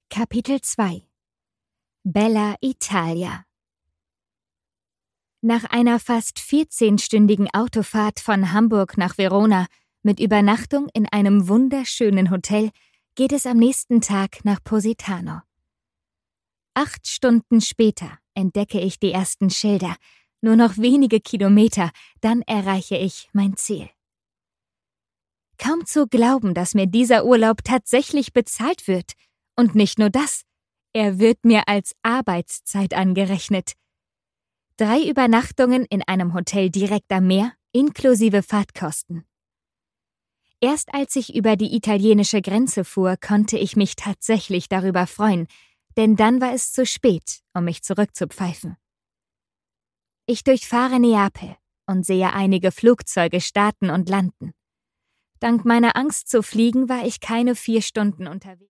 Kapitel 2 Bella Italia. Nach einer fast 14-stündigen Autofahrt von Hamburg nach Verona mit Übernachtung in einem wunderschönen Hotel geht es am nächsten Tag nach Positano. 8 Stunden später entdecke ich die ersten Schilder. Nur noch wenige Kilometer, dann erreiche ich mein Ziel. Kaum zu glauben, dass mir dieser Urlaub tatsächlich bezahlt wird. Und nicht nur das, er wird mir als Arbeitszeit angerechnet. 3 Übernachtungen in einem Hotel direkt am Meer, inklusive Fahrtkosten. Erst als ich über die italienische Grenze fuhr, konnte ich mich tatsächlich darüber freuen, denn dann war es zu spät, um mich zurückzupfeifen. Ich durchfahre Neapel und sehe einige Flugzeuge starten und landen. Dank meiner Angst zu fliegen war ich keine 4 Stunden unterwegs.